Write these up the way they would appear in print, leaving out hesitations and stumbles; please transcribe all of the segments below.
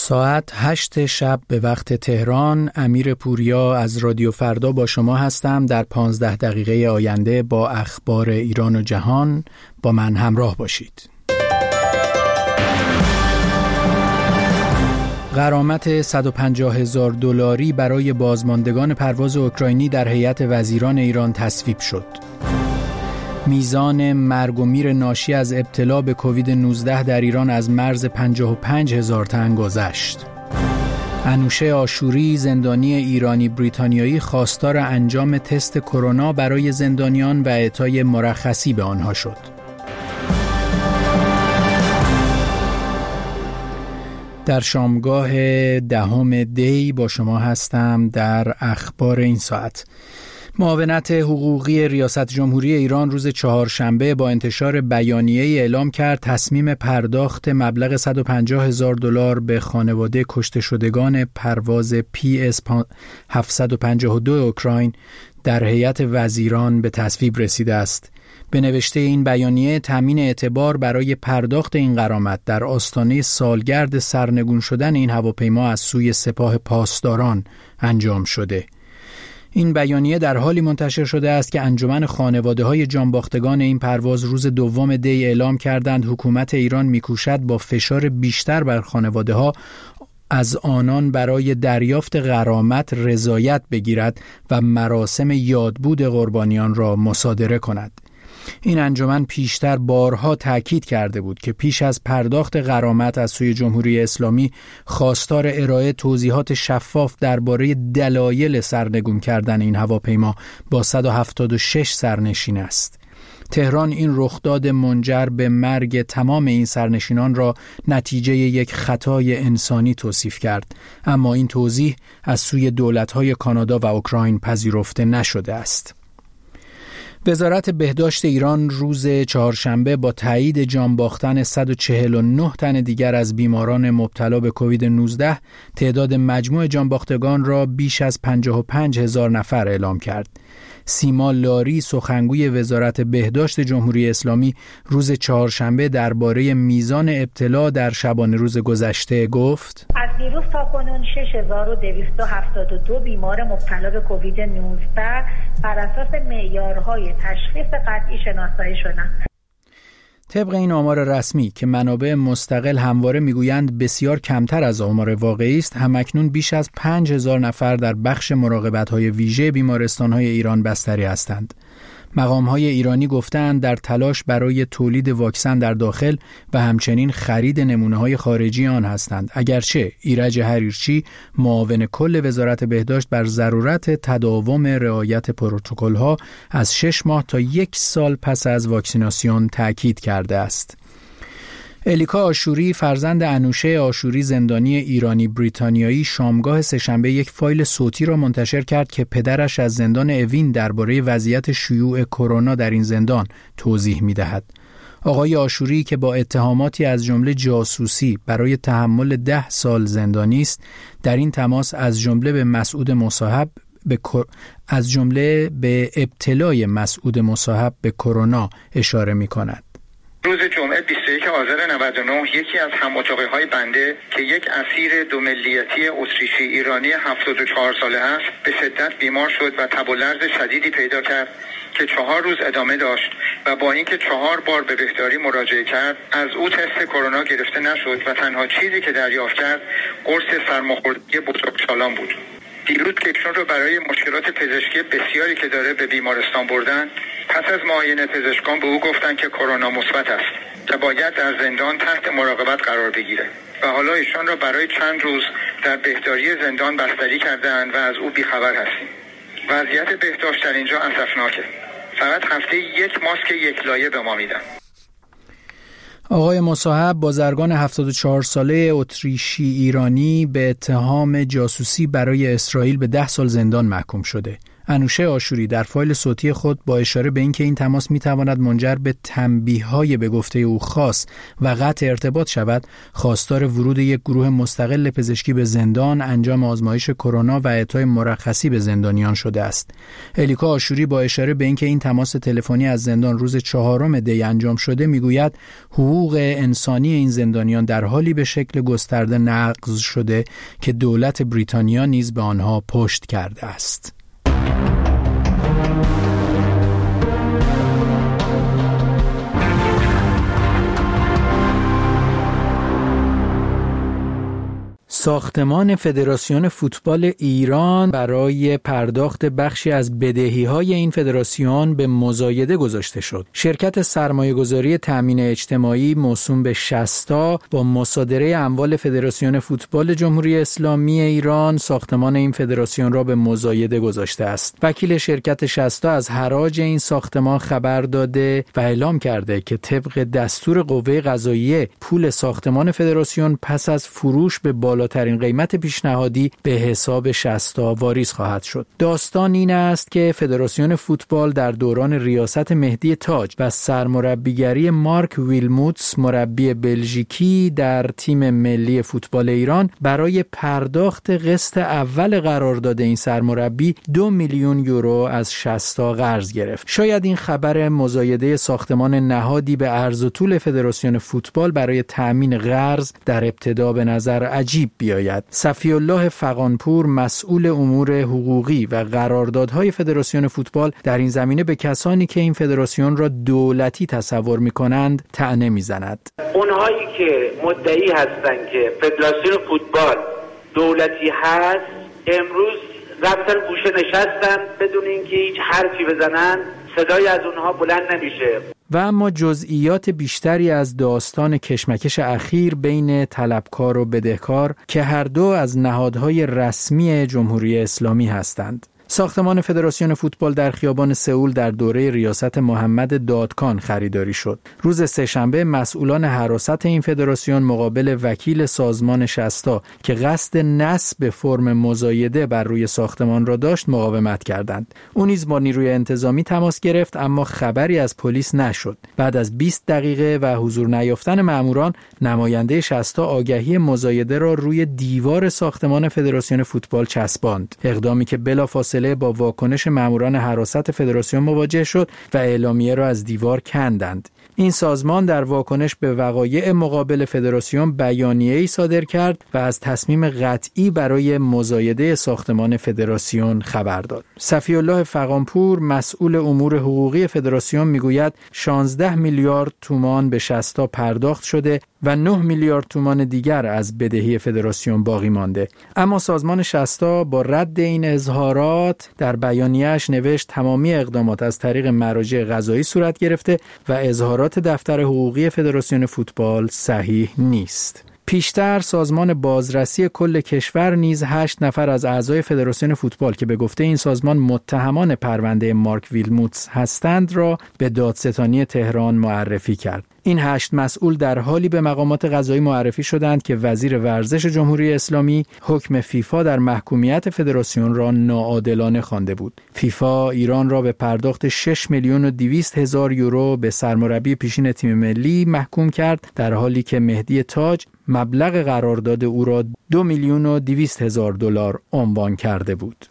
ساعت 8 شب به وقت تهران، امیر پوریا از رادیو فردا با شما هستم. در 15 دقیقه آینده با اخبار ایران و جهان با من همراه باشید. غرامت $150,000 برای بازماندگان پرواز اوکراینی در هیئت وزیران ایران تصویب شد. میزان مرگ و میر ناشی از ابتلا به کووید 19 در ایران از مرز 55,000 تن گذشت. انوشه آشوری، زندانی ایرانی بریتانیایی، خواستار انجام تست کرونا برای زندانیان و اعطای مرخصی به آنها شد. در شامگاه 10 دی با شما هستم در اخبار این ساعت. معاونت حقوقی ریاست جمهوری ایران روز چهارشنبه با انتشار بیانیه‌ای اعلام کرد تصمیم پرداخت مبلغ $150,000 به خانواده کشته شدگان پرواز PS 752 اوکراین در هیئت وزیران به تصویب رسیده است. به نوشته این بیانیه، تامین اعتبار برای پرداخت این غرامت در آستانه سالگرد سرنگون شدن این هواپیما از سوی سپاه پاسداران انجام شده. این بیانیه در حالی منتشر شده است که انجمن خانواده‌های جانباختگان این پرواز روز 2 دی اعلام کردند حکومت ایران می‌کوشد با فشار بیشتر بر خانواده‌ها از آنان برای دریافت غرامت رضایت بگیرد و مراسم یادبود قربانیان را مصادره کند. این انجمن پیشتر بارها تاکید کرده بود که پیش از پرداخت غرامت از سوی جمهوری اسلامی خواستار ارائه توضیحات شفاف درباره دلایل سرنگون کردن این هواپیما با 176 سرنشین است. تهران این رخداد منجر به مرگ تمام این سرنشینان را نتیجه یک خطای انسانی توصیف کرد، اما این توضیح از سوی دولت‌های کانادا و اوکراین پذیرفته نشده است. وزارت بهداشت ایران روز چهارشنبه با تایید جان باختن 149 تن دیگر از بیماران مبتلا به کووید 19 تعداد مجموع جان باختگان را بیش از 55,000 نفر اعلام کرد. سیما لاری، سخنگوی وزارت بهداشت جمهوری اسلامی، روز چهارشنبه درباره میزان ابتلا در شبانه روز گذشته گفت: از دیروز تا کنون 6,272 بیمار مبتلا به کووید 19 بر اساس معیارهای تشخیص قطعی شناسایی شدند. طبق این آمار رسمی که منابع مستقل همواره میگویند بسیار کمتر از آمار واقعی است، همکنون بیش از 5,000 نفر در بخش مراقبت‌های ویژه بیمارستان‌های ایران بستری هستند. مقام‌های ایرانی گفتند در تلاش برای تولید واکسن در داخل و همچنین خرید نمونه‌های خارجی آن هستند، اگرچه ایرج حریرچی، معاون کل وزارت بهداشت، بر ضرورت تداوم رعایت پروتکل‌ها از 6 ماه تا 1 سال پس از واکسیناسیون تأکید کرده است. الیکا آشوری، فرزند انوشه آشوری، زندانی ایرانی بریتانیایی، شامگاه سه‌شنبه یک فایل صوتی را منتشر کرد که پدرش از زندان اوین درباره وضعیت شیوع کرونا در این زندان توضیح می‌دهد. آقای آشوری که با اتهاماتی از جمله جاسوسی برای تحمل 10 سال زندانی است، در این تماس از جمله به ابتلای مسعود مصاحب به کرونا اشاره می‌کند. روز جمعه 21 آذر 99 یکی از هم‌اتاقی‌های بنده که یک اسیر دو ملیتی اتریشی ایرانی 74 ساله است به شدت بیمار شد و تب و لرز شدیدی پیدا کرد که 4 روز ادامه داشت و با اینکه 4 بار به بهداری مراجعه کرد از او تست کرونا گرفته نشد و تنها چیزی که دریافت کرد قرص سرماخوردگی بزرگسالان بود. دیروز که ایشون رو برای مشکلات پزشکی بسیاری که داره به بیمارستان بردن، پس از معاینه پزشکان به او گفتن که کرونا مثبت است و باید در زندان تحت مراقبت قرار بگیره و حالا ایشان را برای چند روز در بهداری زندان بستری کردن و از او بیخبر هستیم. وضعیت بهداشت در اینجا اسفناکه. فقط هفته 1 ماسک 1 لایه به ما میدن. آقای مصاحب، بازرگان 74 ساله اتریشی ایرانی، به اتهام جاسوسی برای اسرائیل به 10 سال زندان محکوم شده. انوشه آشوری در فایل صوتی خود با اشاره به اینکه این تماس میتواند منجر به تنبیه‌های به گفته او خاص و قطع ارتباط شود، خواستار ورود یک گروه مستقل پزشکی به زندان، انجام آزمایش کرونا و اعطای مرخصی به زندانیان شده است. الیکا آشوری با اشاره به اینکه این تماس تلفنی از زندان روز 4 دی انجام شده میگوید حقوق انسانی این زندانیان در حالی به شکل گسترده نقض شده که دولت بریتانیا نیز به آنها پشت کرده است. ساختمان فدراسیون فوتبال ایران برای پرداخت بخشی از بدهی‌های این فدراسیون به مزایده گذاشته شد. شرکت سرمایه‌گذاری تأمین اجتماعی موسوم به شستا با مصادره اموال فدراسیون فوتبال جمهوری اسلامی ایران ساختمان این فدراسیون را به مزایده گذاشته است. وکیل شرکت شستا از حراج این ساختمان خبر داده و اعلام کرده که طبق دستور قوه قضاییه پول ساختمان فدراسیون پس از فروش به بالاترین قیمت پیشنهادی به حساب شستا واریز خواهد شد. داستان این است که فدراسیون فوتبال در دوران ریاست مهدی تاج و سرمربیگری مارک ویلموتس مربی بلژیکی در تیم ملی فوتبال ایران برای پرداخت قسط اول قرارداد این سرمربی 2 میلیون یورو از شستا قرض گرفت. شاید این خبر مزایده ساختمان نهادی به عرض و طول فدراسیون فوتبال برای تأمین قرض در ابتدا به نظر عجیب بیاید. صفی الله فغانپور مسئول امور حقوقی و قراردادهای فدراسیون فوتبال در این زمینه به کسانی که این فدراسیون را دولتی تصور می‌کنند طعنه می‌زند. اونهایی که مدعی هستند که فدراسیون فوتبال دولتی هست امروز رفتن گوشه نشستن بدون اینکه هیچ حرفی بزنن، صدای از اونها بلند نمیشه. و اما جزئیات بیشتری از داستان کشمکش اخیر بین طلبکار و بدهکار که هر دو از نهادهای رسمی جمهوری اسلامی هستند. ساختمان فدراسیون فوتبال در خیابان سئول در دوره ریاست محمد دادکان خریداری شد. روز سه‌شنبه مسئولان حراست این فدراسیون مقابل وکیل سازمان شستا که قصد نصب فرم مزایده بر روی ساختمان را داشت مقاومت کردند. او نیز با نیروی انتظامی تماس گرفت اما خبری از پلیس نشد. بعد از 20 دقیقه و حضور نیافتن ماموران، نماینده شستا آگهی مزایده را روی دیوار ساختمان فدراسیون فوتبال چسباند. اقدامی که بلافاصله با واکنش ماموران حراست فدراسیون مواجه شد و اعلامیه را از دیوار کندند. این سازمان در واکنش به وقایع مقابل فدراسیون بیانیه‌ای صادر کرد و از تصمیم قطعی برای مزایده ساختمان فدراسیون خبر داد. صفی الله فغانپور مسئول امور حقوقی فدراسیون میگوید 16 میلیارد تومان به شستا پرداخت شده و 9 میلیارد تومان دیگر از بدهی فدراسیون باقی مانده. اما سازمان شستا با رد این اظهارات در بیانیه‌اش نوشت تمامی اقدامات از طریق مراجع قضایی صورت گرفته و اظهارات دفتر حقوقی فدراسیون فوتبال صحیح نیست. پیشتر سازمان بازرسی کل کشور نیز 8 نفر از اعضای فدراسیون فوتبال که به گفته این سازمان متهمان پرونده مارک ویلموتس هستند را به دادستانی تهران معرفی کرد. این 8 مسئول در حالی به مقامات قضایی معرفی شدند که وزیر ورزش جمهوری اسلامی حکم فیفا در محکومیت فدراسیون را ناعادلانه خوانده بود. فیفا ایران را به پرداخت 6 میلیون و 200 هزار یورو به سرمربی پیشین تیم ملی محکوم کرد، در حالی که مهدی تاج مبلغ قرارداد او را 2 میلیون و 200 هزار دلار عنوان کرده بود.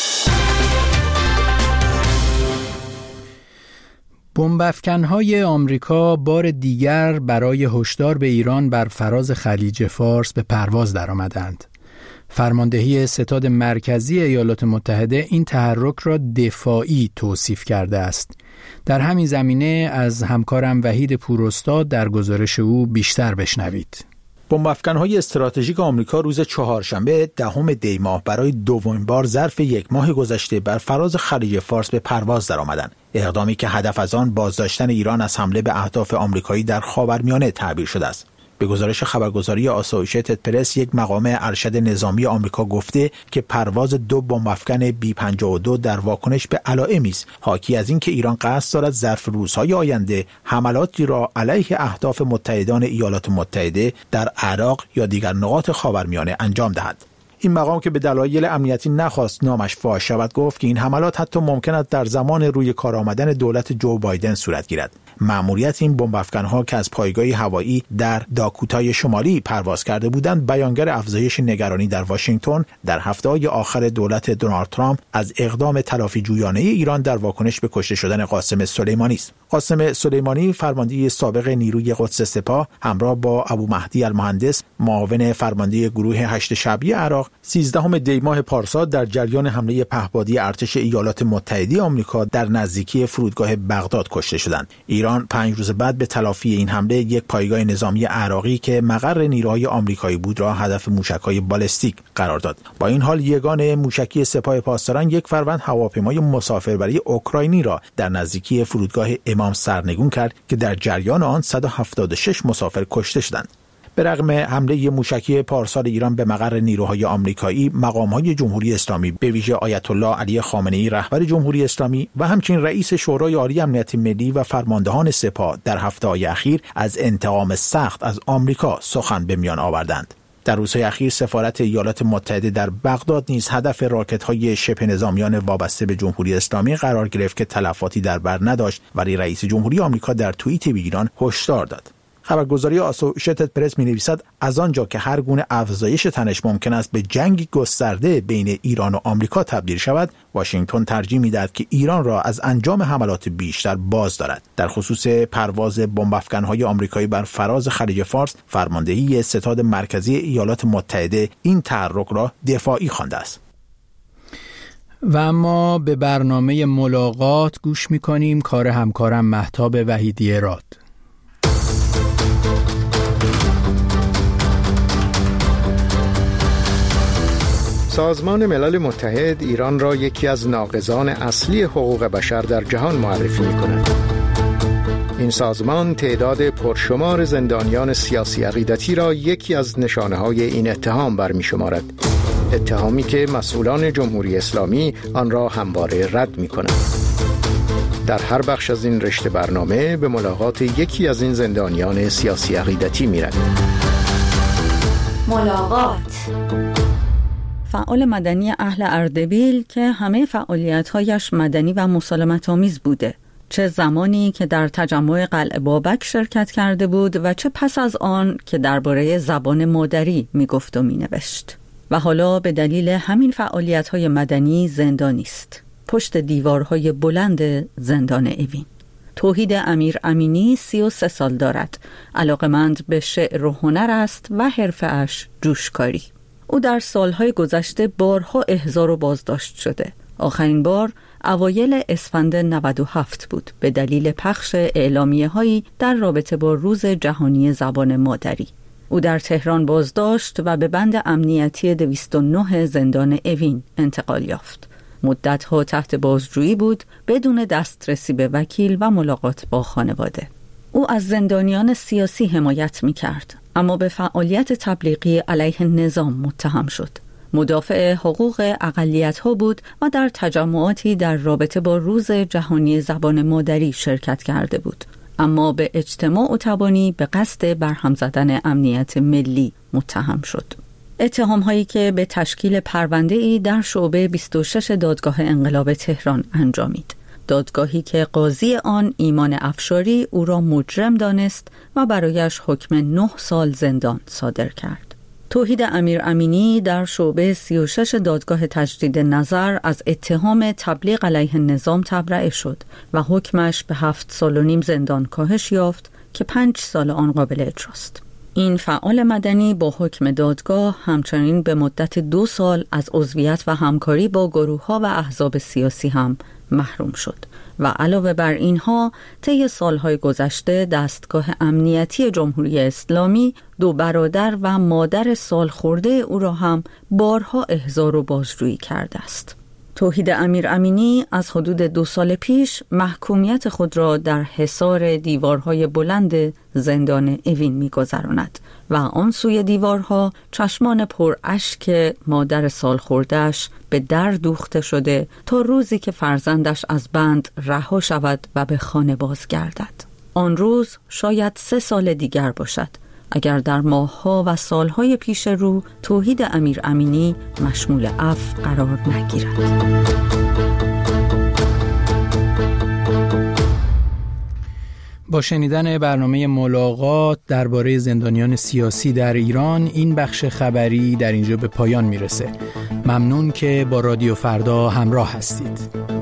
بمب‌افکن‌های آمریکا بار دیگر برای هشدار به ایران بر فراز خلیج فارس به پرواز درآمدند. فرماندهی ستاد مرکزی ایالات متحده این تحرک را دفاعی توصیف کرده است. در همین زمینه از همکارم وحید پوراستاد در گزارش او بیشتر بشنوید. بمب‌افکن‌های استراتژیک آمریکا روز چهارشنبه 10 دی ماه برای دومین بار ظرف یک ماه گذشته بر فراز خلیج فارس به پرواز درآمدند. اقدامی که هدف از آن بازداشتن ایران از حمله به اهداف آمریکایی در خاورمیانه تعبیر شده است. به گزارش خبرگزاری آسایش تد پرس، یک مقام ارشد نظامی آمریکا گفته که پرواز 2 بمب‌افکن B-52 در واکنش به علائمی است حاکی از اینکه ایران قصد دارد ظرف روزهای آینده حملاتی را علیه اهداف متحدان ایالات متحده در عراق یا دیگر نقاط خاورمیانه انجام دهد. این مقام که به دلایل امنیتی نخواست نامش فاش شود گفت که این حملات حتی ممکن است در زمان روی کار آمدن دولت جو بایدن صورت گیرد. مأموریت این بمب افکن‌ها که از پایگاه هوایی در داکوتای شمالی پرواز کرده بودند بیانگر افزایش نگرانی در واشنگتن در هفته‌های آخر دولت دونالد ترامپ از اقدام تلافی جویانه ایران در واکنش به کشته شدن قاسم سلیمانی است. قاسم سلیمانی فرمانده سابق نیروی قدس سپاه همراه با ابو مهدی المهندس معاون فرمانده گروه 8 شعبی عراق 13 دی ماه پارسال در جریان حمله پهپادی ارتش ایالات متحده آمریکا در نزدیکی فرودگاه بغداد کشته شدند. ایران 5 روز بعد به تلافی این حمله یک پایگاه نظامی عراقی که مقر نیروهای آمریکایی بود را هدف موشک‌های بالستیک قرار داد. با این حال یگان موشکی سپاه پاسداران 1 فروند هواپیمای مسافربری اوکراینی را در نزدیکی فرودگاه امام سرنگون کرد که در جریان آن 176 مسافر کشته شدند. به رغم حمله موشکی پارسال ایران به مقر نیروهای آمریکایی، مقام‌های جمهوری اسلامی به ویژه آیت الله علی خامنه‌ای رهبر جمهوری اسلامی و همچنین رئیس شورای عالی امنیت ملی و فرماندهان سپاه در هفته‌های اخیر از انتقام سخت از آمریکا سخن به میان آوردند. در روزهای اخیر سفارت ایالات متحده در بغداد نیز هدف راکت‌های شبه نظامیان وابسته به جمهوری اسلامی قرار گرفت که تلفاتی در بر نداشت، ولی رئیس جمهوری آمریکا در توییتی به ایران هشدار داد. خبرگزاری آسوشیتد پرس می‌نویسد از آنجا که هر گونه افزایش تنش ممکن است به جنگ گسترده بین ایران و آمریکا تبدیل شود، واشنگتن ترجیح می‌دهد که ایران را از انجام حملات بیشتر باز دارد. در خصوص پرواز بمب افکن‌های آمریکایی بر فراز خلیج فارس، فرماندهی ستاد مرکزی ایالات متحده این تحرک را دفاعی خوانده است. و اما به برنامه ملاقات گوش می‌کنیم. کار همکارم مهتاب وحیدی راد. سازمان ملل متحد ایران را یکی از ناقضان اصلی حقوق بشر در جهان معرفی می‌کند. این سازمان تعداد پرشمار زندانیان سیاسی عقیدتی را یکی از نشانه‌های این اتهام برمی‌شمارد. اتهامی که مسئولان جمهوری اسلامی آن را همواره رد می‌کنند. در هر بخش از این رشته برنامه به ملاقات یکی از این زندانیان سیاسی عقیدتی می‌رویم. ملاقات. فعال مدنی اهل اردبیل که همه فعالیت‌هایش مدنی و مسالمت‌آمیز بوده، چه زمانی که در تجمع قلعه بابک شرکت کرده بود و چه پس از آن که درباره زبان مادری می‌گفت و می‌نوشت. و حالا به دلیل همین فعالیت‌های مدنی زندانی است، پشت دیوارهای بلند زندان اوین. توحید امیر امینی 33 سال دارد، علاقمند به شعر و هنر است و حرفه‌اش جوشکاری. او در سالهای گذشته بارها احضار و بازداشت شده. آخرین بار اوایل اسفند 97 بود به دلیل پخش اعلامیه‌هایی در رابطه با روز جهانی زبان مادری. او در تهران بازداشت و به بند امنیتی 209 زندان اوین انتقال یافت. مدت‌ها تحت بازجویی بود بدون دسترسی به وکیل و ملاقات با خانواده. او از زندانیان سیاسی حمایت می‌کرد، اما به فعالیت تبلیغی علیه نظام متهم شد. مدافع حقوق اقلیت‌ها بود و در تجمعاتی در رابطه با روز جهانی زبان مادری شرکت کرده بود، اما به اجتماع و تبانی به قصد برهم زدن امنیت ملی متهم شد. اتهام‌هایی که به تشکیل پرونده‌ای در شعبه 26 دادگاه انقلاب تهران انجامید. دادگاهی که قاضی آن ایمان افشاری او را مجرم دانست و برایش حکم 9 سال زندان صادر کرد. توحید امیر امینی در شعبه 36 دادگاه تجدید نظر از اتهام تبلیغ علیه نظام تبرئه شد و حکمش به 7 سال و نیم زندان کاهش یافت که 5 سال آن قابل اجراست. این فعال مدنی با حکم دادگاه همچنین به مدت 2 سال از عضویت و همکاری با گروه‌ها و احزاب سیاسی هم محروم شد و علاوه بر اینها طی سالهای گذشته دستگاه امنیتی جمهوری اسلامی 2 برادر و مادر سالخورده او را هم بارها احضار و بازجویی کرده است. توحید امیر امینی از حدود 2 سال پیش محکومیت خود را در حصار دیوارهای بلند زندان اوین می‌گذراند و آن سوی دیوارها چشمان پر اشک مادر سالخورده‌اش به در دوخته شده تا روزی که فرزندش از بند رها شود و به خانه بازگردد. آن روز شاید 3 سال دیگر باشد. اگر در ماه‌ها و سال‌های پیش رو توحید امیر امینی مشمول عفو قرار نگیرد. با شنیدن برنامه ملاقات درباره زندانیان سیاسی در ایران، این بخش خبری در اینجا به پایان میرسه. ممنون که با رادیو فردا همراه هستید.